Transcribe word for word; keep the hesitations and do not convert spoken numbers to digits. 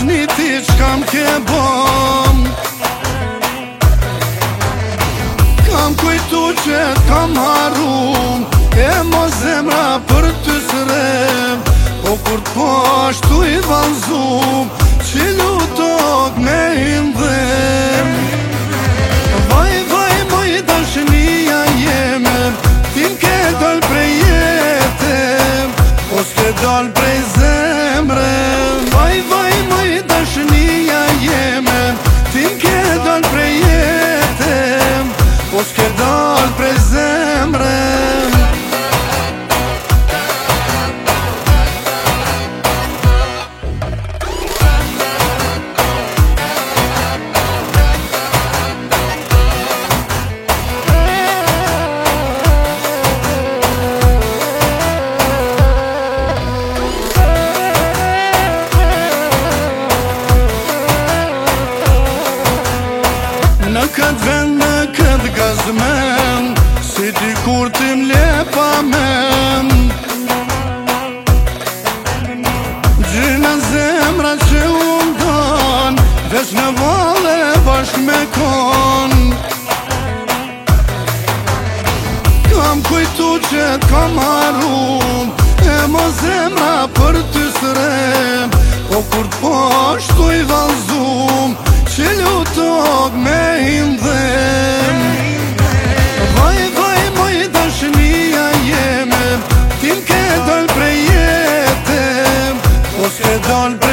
tani ti çkam ke bom. Kam kujtu që kam harum, e mo zemra për ty sërem. Po kur t'pashtu i valzum, që lutok me hindhem. Vaj, vaj, moj dashnia jeme, ti m'ke dal prej jetem, po s'ke dal prej zemrem. Vaj, vaj, moj dashnia jeme, ti m'ke dal prej jetem, po s'ke dal prej zemrem. Në këtë vend, në këtë gazmen, si ti kur ti m'le pa men. Gjyna zemra që unë don, veç në vale bashk me kon. Kam kujtu që t'kam harum, e mo zemra për ty sërem. Po kur t'pashtu i valzum, që lutok me hindhem. Vaj, vaj, moj dashnia jeme, ti m'ke dal prej jetem, po s'ke dal prej